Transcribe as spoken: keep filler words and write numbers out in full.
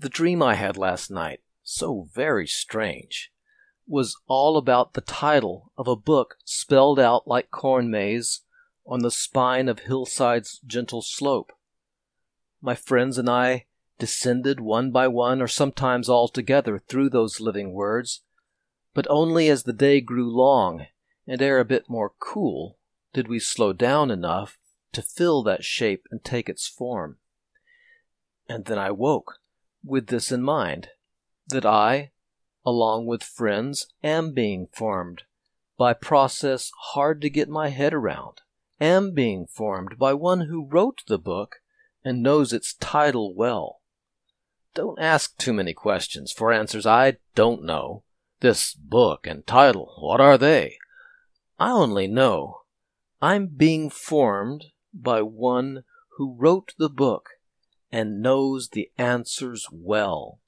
The dream I had last night, so very strange, was all about the title of a book spelled out like corn maze on the spine of hillside's gentle slope. My friends and I descended one by one, or sometimes all together, through those living words, but only as the day grew long and air a bit more cool did we slow down enough to fill that shape and take its form. And then I woke with this in mind, that I, along with friends, am being formed by process hard to get my head around, am being formed by one who wrote the book and knows its title well. Don't ask too many questions for answers I don't know. This book and title, what are they? I only know I'm being formed by one who wrote the book and knows the answers well.